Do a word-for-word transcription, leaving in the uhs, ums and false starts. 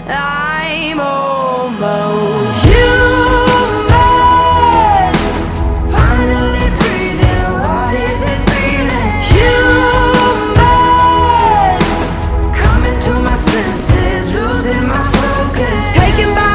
I'm almost human. Finally breathing, what is this feeling? Human. Coming to my senses, losing my focus. Taken by